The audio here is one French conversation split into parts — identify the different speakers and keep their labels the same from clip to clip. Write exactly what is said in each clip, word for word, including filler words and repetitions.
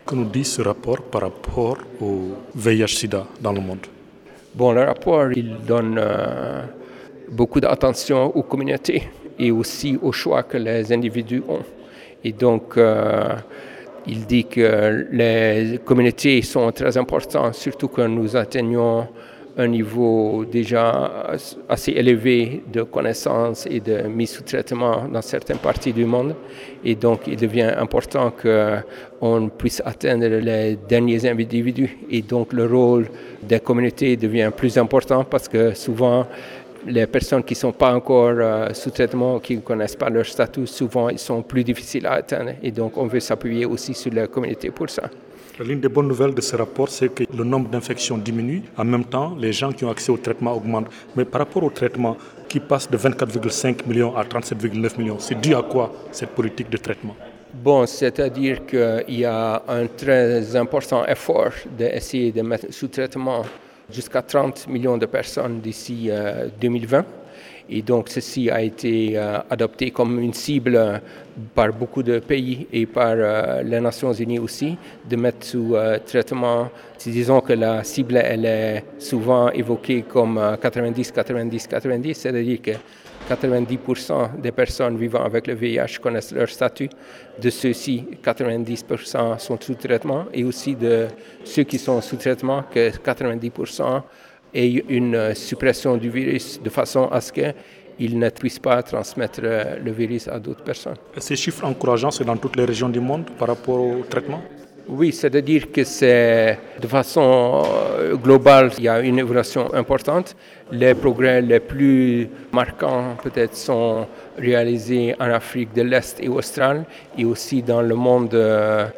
Speaker 1: Que nous dit ce rapport par rapport au V I H sida dans le monde?
Speaker 2: Bon, le rapport, il donne euh, beaucoup d'attention aux communautés et aussi aux choix que les individus ont. Et donc, euh, il dit que les communautés sont très importantes, surtout quand nous atteignons un niveau déjà assez élevé de connaissances et de mise sous traitement dans certaines parties du monde. Et donc, il devient important qu'on puisse atteindre les derniers individus. Et donc, le rôle des communautés devient plus important parce que souvent, les personnes qui ne sont pas encore euh, sous traitement, qui ne connaissent pas leur statut, souvent, ils sont plus difficiles à atteindre. Et donc, on veut s'appuyer aussi sur la communauté pour ça.
Speaker 1: L'une des bonnes nouvelles de ce rapport, c'est que le nombre d'infections diminue. En même temps, les gens qui ont accès au traitement augmentent. Mais par rapport au traitement qui passe de vingt-quatre virgule cinq millions à trente-sept virgule neuf millions, c'est dû à quoi cette politique de traitement?
Speaker 2: Bon, c'est-à-dire qu'il y a un très important effort d'essayer de mettre sous traitement jusqu'à trente millions de personnes d'ici euh, deux mille vingt. Et donc, ceci a été euh, adopté comme une cible par beaucoup de pays et par euh, les Nations Unies aussi, de mettre sous euh, traitement. Disons que la cible, elle est souvent évoquée comme euh, quatre-vingt-dix, quatre-vingt-dix, quatre-vingt-dix, c'est-à-dire que quatre-vingt-dix pour cent des personnes vivant avec le V I H connaissent leur statut. De ceux-ci, quatre-vingt-dix pour cent sont sous traitement et aussi de ceux qui sont sous traitement, que quatre-vingt-dix pour cent aient une suppression du virus de façon à ce qu'ils ne puissent pas transmettre le virus à d'autres personnes.
Speaker 1: Ces chiffres encourageants, c'est dans toutes les régions du monde par rapport au traitement?
Speaker 2: Oui, c'est-à-dire que c'est de façon globale, il y a une évolution importante. Les progrès les plus marquants peut-être sont réalisés en Afrique de l'Est et australe et aussi dans le monde, euh,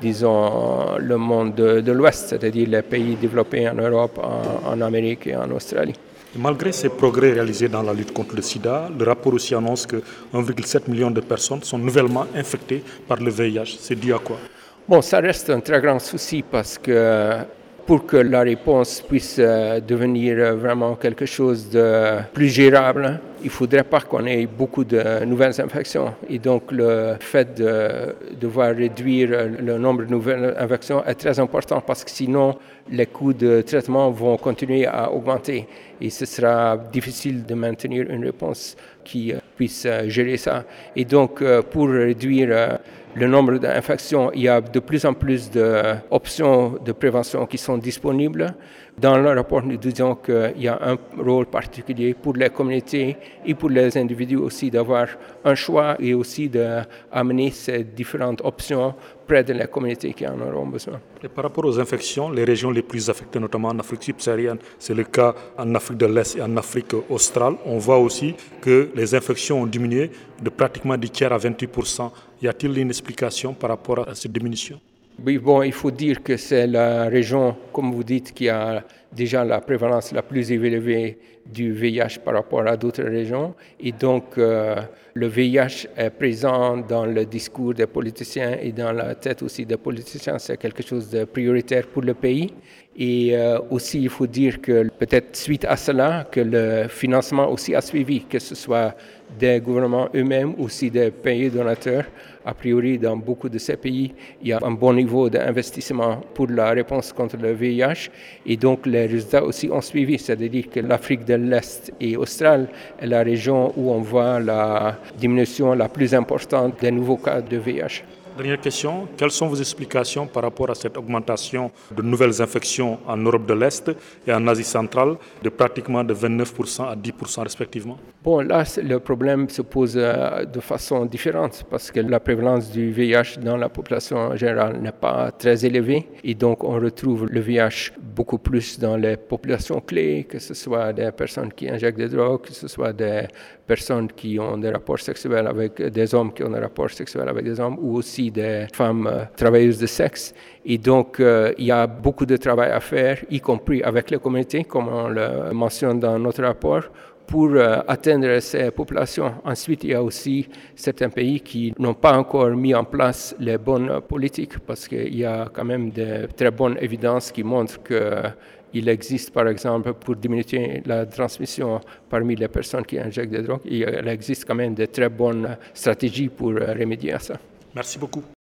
Speaker 2: disons, le monde de, de l'Ouest, c'est-à-dire les pays développés en Europe, en, en Amérique et en Australie.
Speaker 1: Malgré ces progrès réalisés dans la lutte contre le sida, le rapport aussi annonce que un virgule sept million de personnes sont nouvellement infectées par le V I H. C'est dû à quoi?
Speaker 2: Bon, ça reste un très grand souci parce que pour que la réponse puisse devenir vraiment quelque chose de plus gérable, il ne faudrait pas qu'on ait beaucoup de nouvelles infections. Et donc, le fait de devoir réduire le nombre de nouvelles infections est très important parce que sinon, les coûts de traitement vont continuer à augmenter. Et ce sera difficile de maintenir une réponse qui puisse gérer ça. Et donc, pour réduire le nombre d'infections, il y a de plus en plus d'options de prévention qui sont disponibles. Dans le rapport, nous disons qu'il y a un rôle particulier pour les communautés et pour les individus aussi d'avoir un choix et aussi d'amener ces différentes options près de la communauté qui en auront besoin.
Speaker 1: Et par rapport aux infections, les régions les plus affectées, notamment en Afrique subsaharienne, c'est le cas en Afrique de l'Est et en Afrique australe. On voit aussi que les infections ont diminué de pratiquement du tiers à vingt-huit pour cent. Y a-t-il une explication par rapport à cette diminution?
Speaker 2: Oui, bon, il faut dire que c'est la région, comme vous dites, qui a déjà la prévalence la plus élevée du V I H par rapport à d'autres régions. Et donc, euh, le V I H est présent dans le discours des politiciens et dans la tête aussi des politiciens. C'est quelque chose de prioritaire pour le pays. Et euh, aussi, il faut dire que peut-être suite à cela, que le financement aussi a suivi, que ce soit des gouvernements eux-mêmes, aussi des pays donateurs. A priori, dans beaucoup de ces pays, il y a un bon niveau d'investissement pour la réponse contre le V I H. Et donc, les résultats aussi ont suivi. C'est-à-dire que l'Afrique de l'Est et australe est la région où on voit la diminution la plus importante des nouveaux cas de V I H.
Speaker 1: Dernière question, quelles sont vos explications par rapport à cette augmentation de nouvelles infections en Europe de l'Est et en Asie centrale de pratiquement de vingt-neuf pour cent à dix pour cent respectivement?
Speaker 2: Bon, là, le problème se pose de façon différente parce que la prévalence du V I H dans la population générale n'est pas très élevée et donc on retrouve le V I H beaucoup plus dans les populations clés, que ce soit des personnes qui injectent des drogues, que ce soit des personnes qui ont des rapports sexuels avec des hommes qui ont des rapports sexuels avec des hommes ou aussi des femmes euh, travailleuses de sexe. Et donc, euh, il y a beaucoup de travail à faire, y compris avec les communautés, comme on le mentionne dans notre rapport, pour euh, atteindre ces populations. Ensuite, il y a aussi certains pays qui n'ont pas encore mis en place les bonnes politiques, parce qu'il y a quand même de très bonnes évidences qui montrent que il existe, par exemple, pour diminuer la transmission parmi les personnes qui injectent des drogues, il existe quand même de très bonnes stratégies pour remédier à ça.
Speaker 1: Merci beaucoup.